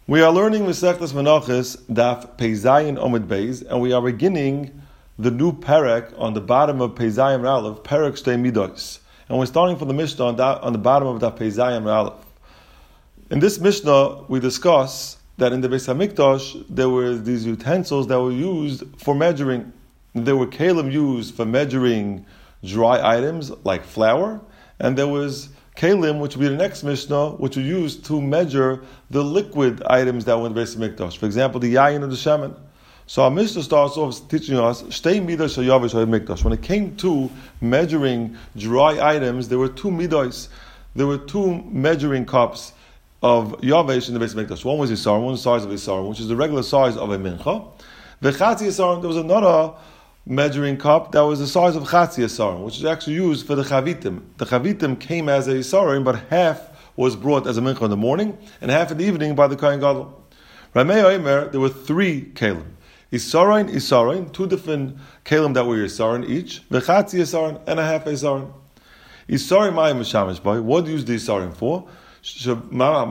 We are learning Masechtas Menachos Daf Pei Zayin Omid Beis, and we are beginning the new parak on the bottom of Pei Zayin Aleph, Parak Shtei Midos, and we're starting from the Mishnah on the bottom of Daf Pei Zayin Aleph. In this Mishnah, we discuss that in the Beis Hamikdash there were these utensils that were used for measuring. There were kelim used for measuring dry items like flour, and there was kelim, which will be the next Mishnah, which were used to measure the liquid items that were in the Beis Hamikdash. For example, the yayin or the shemen. So our Mishnah starts off teaching us Shtei Midos Shayavish Hamikdash. When it came to measuring dry items, there were two midos. There were two measuring cups of Yavesh in the Beis Hamikdash. One was Isaron, one was the size of Isaron, which is the regular size of a mincha. The Chatzi Isaron, there was another measuring cup that was the size of Chatzi Isaron, which is actually used for the Chavitim. The Chavitim came as a Isaron, but half was brought as a mincha in the morning, and half in the evening by the Kohen Gadol. Ramei Omer, there were three kelim. Isaron, two different kelim that were Isaron each, the Chatzi Isaron, and a half Isaron. Isaron Mayim Mishamish Boy, what do you use the Isaron for? That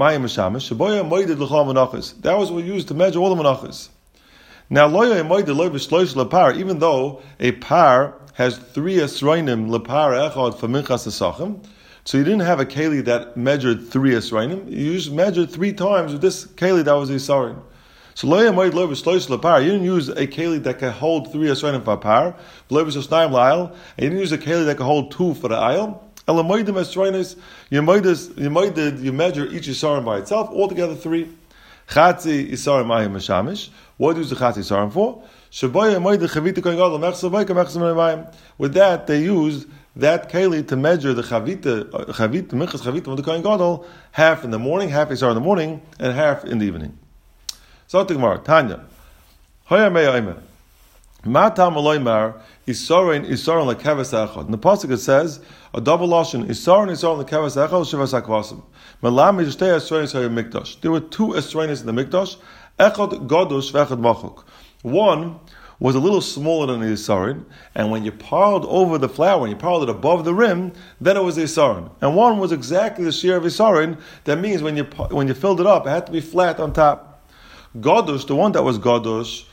was what we used to measure all the menachos. Now, even though a par has three esroinim lepar echad for minchas esachim, so you didn't have a keli that measured three esroinim. You just measured three times with this keli that was a isarin. So you didn't use a keli that can hold three esroinim for a par. You didn't use a keli that can hold two for the ayil. You measure each isarin by itself, altogether three. Chatzi isarim mayim mishamish. What is the chatzi isarim for? With that, they used that keli to measure the minchas chavita of the kohen gadol, half in the morning, half isar in the morning, and half in the evening. So the Gemara, Tanya, Hoya meya imer, matam aloymar isarin lekeves echad. In the pasuk it says a double lashon isarin lekeves echad shivas hakvasim. There were two esronis in the mikdash. Echad gadosh ve'echad machuk. One was a little smaller than the isarin, and when you piled over the flour, when you piled it above the rim, then it was the isarin. And one was exactly the shear of isarin. That means when you filled it up, it had to be flat on top. Gadosh, the one that was gadosh,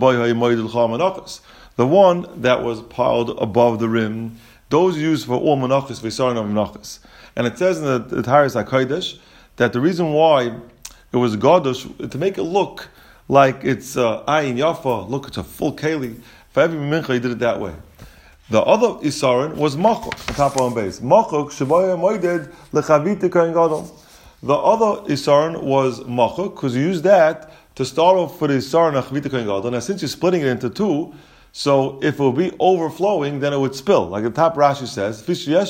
the one that was piled above the rim, those used for all menachos, v'isarin of menachos. And it says in the Taharas HaKodesh that the reason why it was Gadosh, to make it look like it's Ayin Yafa, look, it's a full Keli. For every mincha, he did it that way. The other Isarin was Machuk, on top of base. Machuk, Shabaya Moided, Lechavita Kohen Gadol. The other Isarin was Machuk, because you use that to start off for the Isarin Lechavita Kohen Gadol. Now, since you're splitting it into two, so if it would be overflowing, then it would spill. Like the top Rashi says,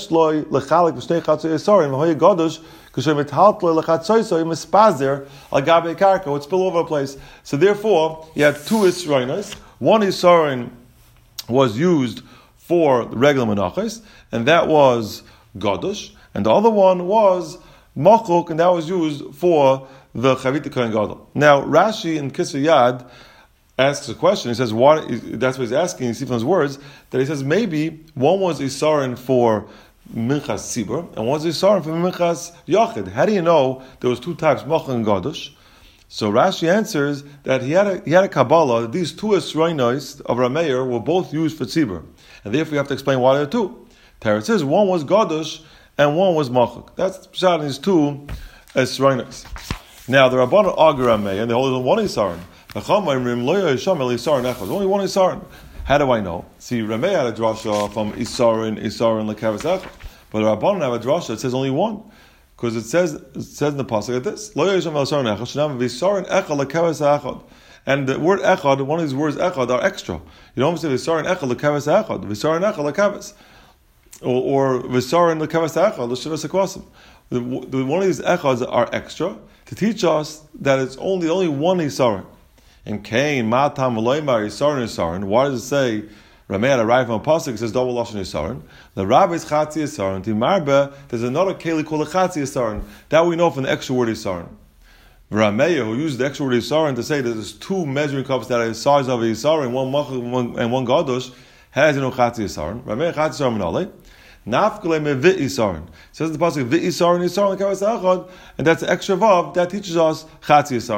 it would spill over a place. So therefore, you had two Isroinos. One Isarin was used for the regular menachos, and that was Gadosh, and the other one was Machuk, and that was used for the Chavita Kohen Gadol. Now, Rashi in Kisvei Yad asks a question. He says, "What?" That's what he's asking. You see from his words that he says maybe one was isarin for minchas tzibur and one was isarin for minchas yachid. How do you know there was two types, machuk and gadosh? So Rashi answers that he had a kabbalah. These two esroinos of Rameir were both used for tzibur, and therefore you have to explain why there are two. Teretz says one was gadosh and one was machuk. That's pshat in these two esroinos. Now the Rabbanan argue Rameir and they hold one isarin. There's only one Isarin. How do I know? See, Rameh had a drasha from Isarin lekeves echad, but the Rabbanan have a drasha that says only one, because it says in the pasuk like this: Lo yisham el Isarin echad, shenam v'Isarin echad lekeves echad. And the word echad, one of these words echad, are extra. You don't say v'Isarin echad lekeves echad, v'Isarin echad lekeves, or v'Isarin lekeves echad l'shivas hakvasim. One of these echads are extra to teach us that it's only one Isarin. In Cain, Matam V'loymar Isarin. Why does it say Rameh had a right from a pasuk? It says double lashon Isarin. The Rabbi is Chatzi Isarin. Timarbe, there's another keli called a Chatzi Isarin. That we know from the extra word Isarin. Rameh, who used the extra word Isarin to say that there's two measuring cups that are the size of a Isarin, one machuk and one gadosh, has no Chatzi Isarin. Rameh Chatzi Isarin Menale. Nafkele me v'isarin. Says the pasuk v'isarin lekeves echad, and that's the extra vav that teaches us Chatzi Isarin.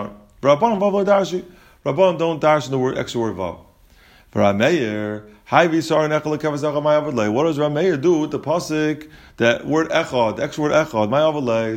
Rabbanon vav lo darshi. Rabbanon don't darsh in the word extra word vav. For Rameir, what does Rameir do with the pasuk, that word echad, the extra word echad? My avalei,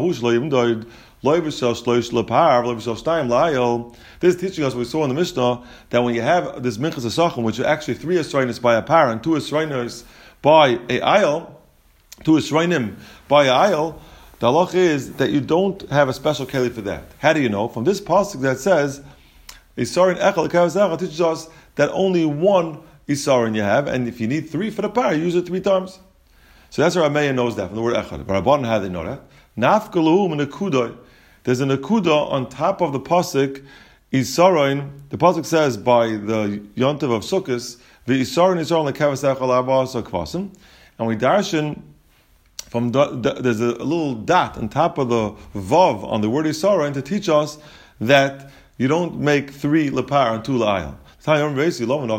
this is teaching us what we saw in the Mishnah, that when you have this minchas asachim, which are actually 3 esrainis by a par and 2 esrainis by a ayil, 2 esrainim by a ayil, the halach is that you don't have a special keli for that. How do you know? From this pasuk that says, Isarin echad l'kavazach, teaches us that only 1 isarin you have, and if you need 3 for the par, you use it 3 times. So that's where Rameir knows that from the word echad. But Rabbanan, how they know that? Nafkaluhu min nekudoi. There's a nekuda on top of the pasuk isarin. The pasuk says by the yontiv of Sukkos, the isarin lekavasach al arba'as kvasim, and we darshan from there's a little dot on top of the vav on the word isarin to teach us that you don't make 3 lepar and 2 la'ayil. Or the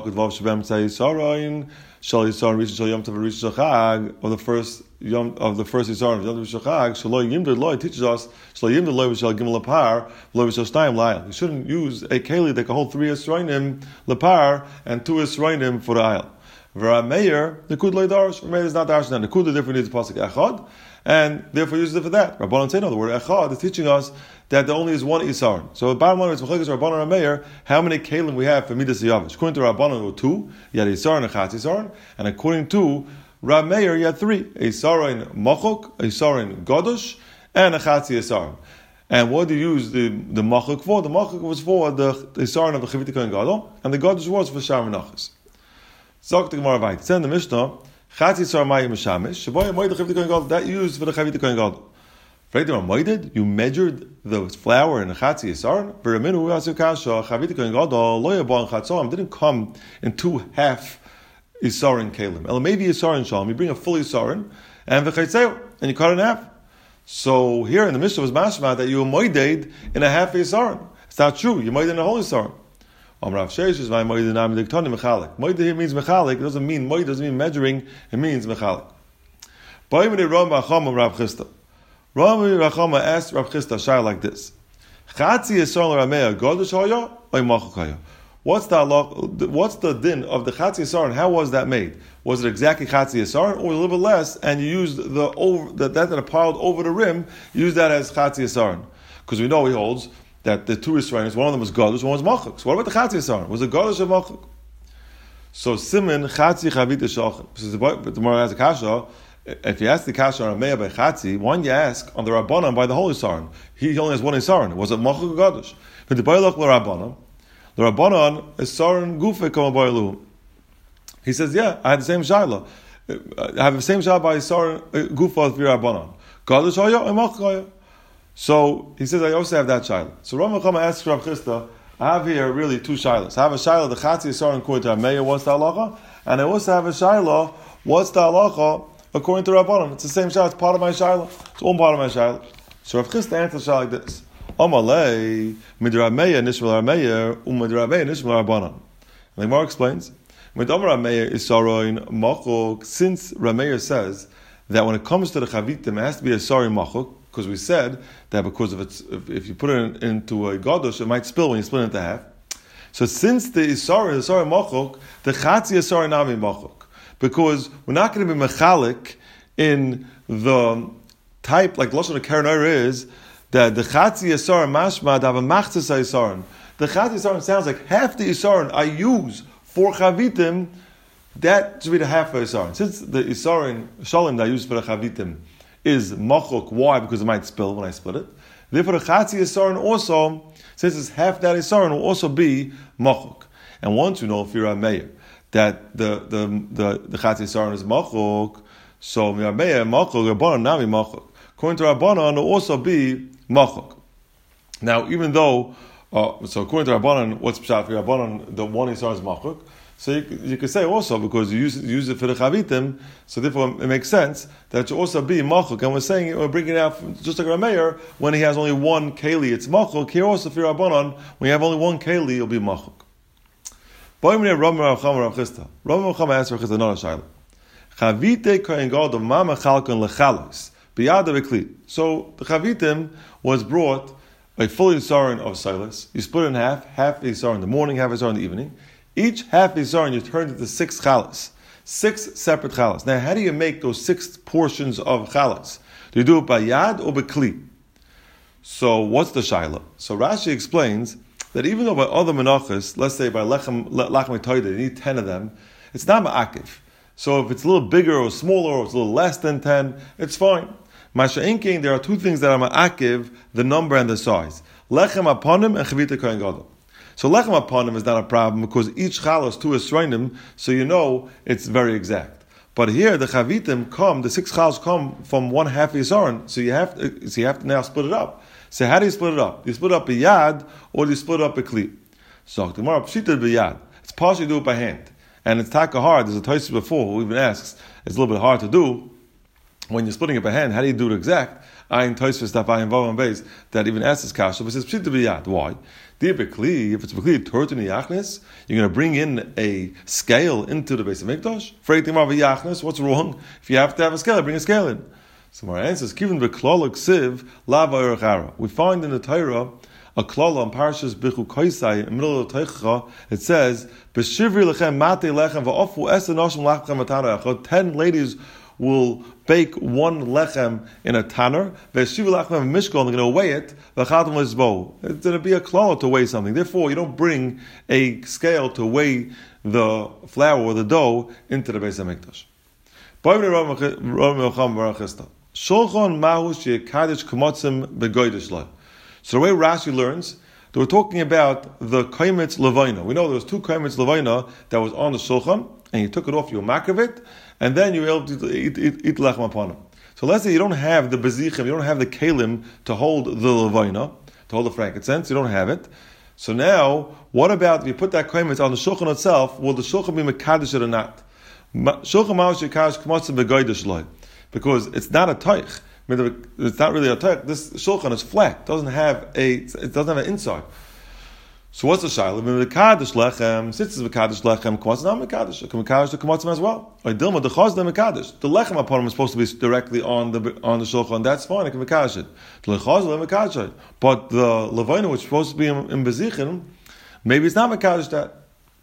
first yom of the first Yisar of Yom Shachag, Shaloi Yimdud Loi teaches us Shaloi Yimdud Loi V'Shal Gimel Lepar Loi V'Shal Shtayim La'ayil. You shouldn't use a keli that can hold 3 Yisrainim Lepar and 2 Yisrainim for the ayil. V'Rameir the Kud Loi Darish. Rameir is not Darish. The Kud therefore needs the pasuk Echad, and therefore uses it for that. Rabbanan say no. The word Echad is teaching us that there only is 1 Isar. So the bottom line is Mechilkas Rabbanan and Rameir, how many kelim we have for Midas Yavish. According to Rabbanan, there were 2. You had Isar and a Chatz Isar, and according to Rameir, you had 3. A Isarin Machuk, a Isarin Godush, and a Chatz Isar. And what do you use the Machuk for? The Machuk was for the Isarin of the Chavit Kohen Gadol, and the Godush was for Shar Menachos. Zok the Gemara Vayit. It's in the Mishnah, Chatz Isar Mayim Meshamish, Shaboy Moed the Chavit Kohen Gadol, that used for the Chavit Kohen Gadol. You measured the flour in the Chatz Yisar. Didn't come in 2 half Yisarin Kalim. Maybe Yisarin Shalom. You bring a full Yisarin and you cut it in half. So here in the Mishnah was mashma that you moided in a half Yisarin. It's not true. You moided in a whole Yisarin. Moided here means mechalik. It doesn't mean moided. Doesn't mean measuring. It means mechalik. Rami Rachama asked Rav Chisda Shai like this: Chatzi Yisrael Rameya Godush Haya or Machuk Haya? What's the din of the Chatzi Yisrael? How was that made? Was it exactly Chatzi Yisrael, or a little bit less? And you used that are piled over the rim. You use that as Chatzi Yisrael, because we know he holds that the 2 Yisraelis, one of them was Godush, one was Machuk. So what about the Chatzi Yisrael? Was it Godush or Machuk? So Simin Chatzi Chavit Shachin. The Gemara has a kasha. If you ask the kasha on Rameya by Chatzi, one you ask on the Rabbanan by the whole Isarin. He only has 1 Isarin. Was it Machuk or Godush? But the Bailach the Rabbanan Isarin Gufe Kama Bailu. He says, yeah, I had the same Shaila. I have the same Shaila by Isarin Gufa of Rabbanan. Godush Haya or Machuk Haya? So he says, I also have that Shaila. So Rama Chama asks Rav Chisda, I have here really 2 Shailas. I have a Shaila, the Chatzi Isarin according to Rameya, what's the halacha? And I also have a Shaila, what's the halacha according to Rabbanan? It's the same Shaila, it's part of my Shaila. It's all part of my Shaila. So Rav Chisda answers Shaila like this: Amalei midrameya nishmal Rameya umidrameya nishmal Rabbanan. And the Gemara explains, Midamar Rameya is Saroin Machuk. Since Rameya says that when it comes to the Chavitim, it has to be a Saroin Machuk, because we said that because of its, if you put it into a Godush, it might spill when you split it into half. So since the Isarin Machuk, the Chatzi Isarin Nami Machuk. Because we're not going to be mechalik in the type, like Lashon HaKaren is, that the Chatzi Yisar mashma have a machzis Yisarin. The Chatzi Yisarin sounds like half the Yisarin I use for Chavitim, that should be the half of Yisarin. Since the Yisarin Shalom that I use for the Chavitim is machuk, why? Because it might spill when I split it. Therefore the Chatzi Yisarin also, since it's half that Yisarin, will also be machuk. And once you know, if you're a mayor, that the Chatzi Yisrael is machuk, so Rameya machuk, Rabbanan nami machuk. According to Rabbanan, it will also be machuk. Now, even though, so according to Rabbanan, what's pshat for Rabbanan? The 1 Yisrael is machuk. So you could say also, because you use it for the Chavitim, so therefore it makes sense that it should also be machuk. And we're bringing it out just like Rameya, when he has only 1 keli, it's machuk. Here also for Rabbanan, when you have only 1 keli, it'll be machuk. Rama Chama asked Rav Chisda another shaila. Chavite kohen gadol mama chalkon lechalos biyad v'kli. So the chavitim was brought a full isaron of silas. You split it in half isaron in the morning, half isaron in the evening. Each half isaron you turn into 6 chalas, 6 separate chalas. Now, how do you make those 6 portions of chalas? Do you do it by yad or by kli? So, what's the shaila? So Rashi explains that even though by other menachos, let's say by lechem toida, you need 10 of them, it's not ma'akiv. So if it's a little bigger or smaller, or it's a little less than 10, it's fine. Masha'inking, there are 2 things that are ma'akiv, the number and the size. Lechem aponim and chavita kohen gadol. So lechem aponim is not a problem because each challah is 2 esroinim, so you know it's very exact. But here the chavitim come, the 6 challahs come from 1/2 isaron, so you have to now split it up. So how do you split it up? Do you split it up a yad or do you split it up a kli? So the Gemara pshita b'yad. It's partially do it by hand. And it's taka hard. There's a Tosfos before who even asks, it's a little bit hard to do when you're splitting it by hand. How do you do it exact? Ayin Tosfos Daf Ayin Vav and Beis that even asks this kasha, but it says pshita b'yad. Why? If it's b'kli tortun yachnis, you're going to bring in a scale into the Beis Hamikdash. Freitim av yachnis. What's wrong? If you have to have a scale, bring a scale in. So my answer is given b'klal ksiv lava erachara. We find in the Torah a klala on Parashas Bichu Koisai, in the middle of the Teichcha, it says, B'shivri lechem mate lechem v'ofu es enoshim lachem matana echad. 10 ladies will bake 1 lechem in a tanner, v'shivri lechem mishkol, and they're going to weigh it, v'chatam lezbo. It's going to be a klala to weigh something. Therefore, you don't bring a scale to weigh the flour or the dough into the Beis HaMikdash. Shulchan mahu she'kadish k'motzim b'goydish lo. So the way Rashi learns, they were talking about the kaimitz levaina. We know there was 2 kaimitz levaina that was on the shulchan, and you took it off, you makav it, and then you were able to eat lechem upon it. So let's say you don't have the bezichim, you don't have the kalim to hold the levaina, to hold the frankincense, you don't have it. So now, what about if you put that kaimitz on the shulchan itself? Will the shulchan be mekadosh it or not? Shulchan mahu she'kadish k'motzim b'goydish lo, because it's not a teich. It's not really a teich. This shulchan is flat. It doesn't have an inside. So what's the shaila? Mekadosh lechem. Since it's mekadosh lechem, k'motzim not mekadosh. It can mekadosh the k'motzim as well. Or dilma the chazda mekadosh. The lechem upon him is supposed to be directly on the shulchan. That's fine. It can mekadosh it. The chazda mekadosh it. But the levaina, which is supposed to be in bezichin, maybe it's not mekadosh that.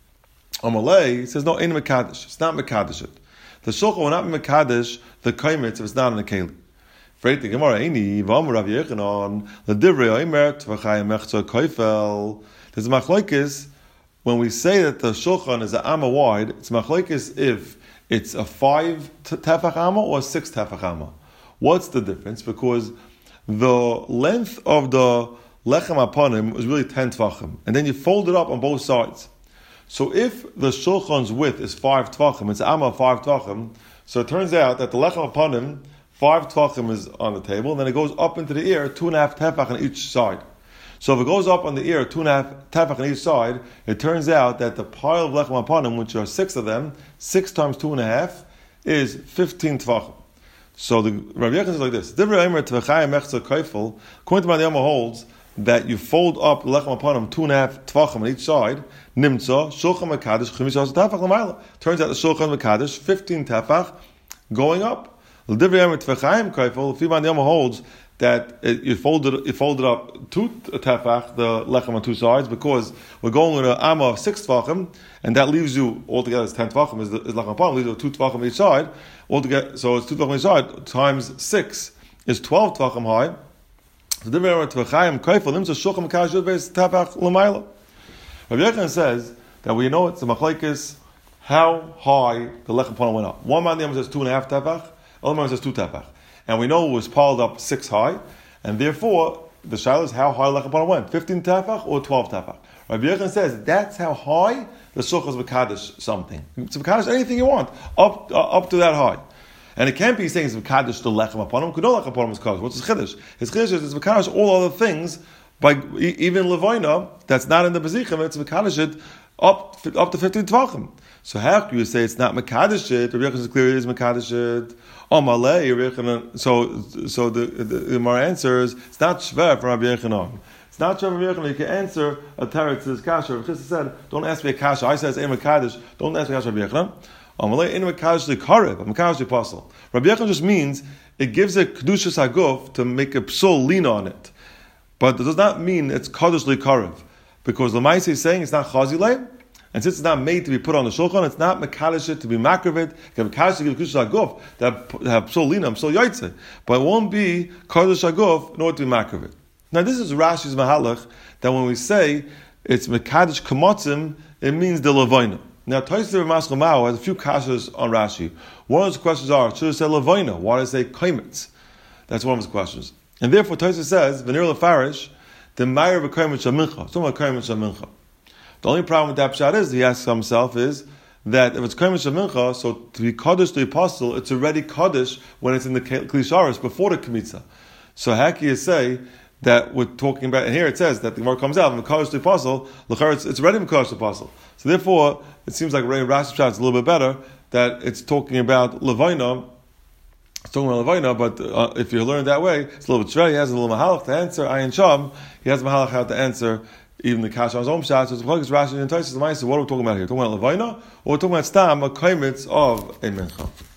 Amalei says no, ain't mekadosh. It's not mekadosh it. The shulchan will not be mekadosh the kaimitz if it's not in the keli. Freit the Gemara Eini Vam Rav Yechanan the Divrei Omer Tvachayim Mechza Koifel. There's a machlokes when we say that the shulchan is an amma wide. It's machlokes if it's a 5 tefach amma or a 6 tefach amma. What's the difference? Because the length of the lechem aponim is really 10 tvachim, and then you fold it up on both sides. So if the shulchan's width is 5 tvachim, it's amma 5 tvachim. So it turns out that the lechem aponim 5 tvachim is on the table, and then it goes up into the ear, 2.5 tefach on each side. So if it goes up on the ear, 2.5 tefach on each side, it turns out that the pile of lechem aponim, which are 6 of them, 6 times 2.5 is 15 tvachim. So the Rabbi Yechon says like this: Divrei Omer Tvachayim Mechza Koifel. According to my Yama holds that you fold up lechem aponim 2.5 tvachim on each side. Nimtza shulchan mekadosh chimish tefach l'mayla. Turns out the shulchan mekadosh 15 tefach going up. The Fimon Yama holds that you fold it up 2 tefach, the lechem on 2 sides, because we're going with an amma of 6 tvachim, and that leaves you altogether as 10 tvachim is lechem upon, leaves you 2 tvachim on each side. Altogether, so it's 2 tvachim on each side times 6 is 12 tvachim high. So the Rabbi Yechon says that we know it's a machlekes how high the lechem upon went up. One man says 2.5 tefach. Other man says 2 tefach. And we know it was piled up 6 high, and therefore the shaila is how high lechem upon went, 15 tefach or 12 tefach. Rabbi Yechon says that's how high the shulchan is mekadosh something. It's mekadosh anything you want, up to that high. And it can't be saying it's mekadosh the lechem upon him, because no lechem upon him is kadosh. What's his chiddush? His chiddush is it's mekadosh all other things, by even levaina, that's not in the bezichim, it's mekadosh it up to 15 tvachim. So how can you say it's not mekadosh it? Rabbi Yechon is clear it is mekadosh it. So the Gemara answers, it's not shver for Rabbi Yechanan. It's not shver for Rabbi Yechanan. You can answer a teretz to this kasha. Rabbi Chista said, don't ask me a kasha. I said it's ein mekadosh. Don't ask me a kasha, Rabbi Yechanan. Amalei ein mekadosh the karev, a mekadosh the apostle. Rabbi Yechanan just means it gives a kedushas haguf to make a psul lean on it. But it does not mean it's Kaddish L'Karev, because Lamaisa is saying it's not Chazilei, and since it's not made to be put on the Shulchan, it's not Mekadosh to be Makravit, Mekadosh to give Kush Aguf, that have Psul Lina, Psul Yaitze. But it won't be Kaddish Aguf in order to be Makravit. Now this is Rashi's Mahalach, that when we say it's Mekadosh Kamotzim, it means the Lavoina. Now Tosfos of Maskal Mao has a few kashas on Rashi. One of his questions are, should it say Lavoina? Why does it say Kaimitz? That's one of his questions. And therefore Tosfos says, Venir Lefarish, the Meir of a Kaimitz Shamincha. It's not Kaimitz Shamincha. The only problem with that pshat is, he asks himself, is that if it's Kaimitz Shamincha, so to be Kaddish to the apostle, it's already Kaddish when it's in the Klisharis, before the Kmitza. So how can you say that we're talking about, and here it says that the Gemara comes out, Mekadosh to the apostle, it's already Mekadosh to the apostle. So therefore, it seems like Rashi pshat is a little bit better, that it's talking about Levaina, but if you learn it that way, it's a little bit shver. He has a little mahalach to answer. Ayin Sham, he has a mahalach how to answer even the kasha on his own pshat. So it's Rashi and Tosfos. What are we talking about here? Talking about Levaina, or we're talking about Stam, a kaimitz of a mincha?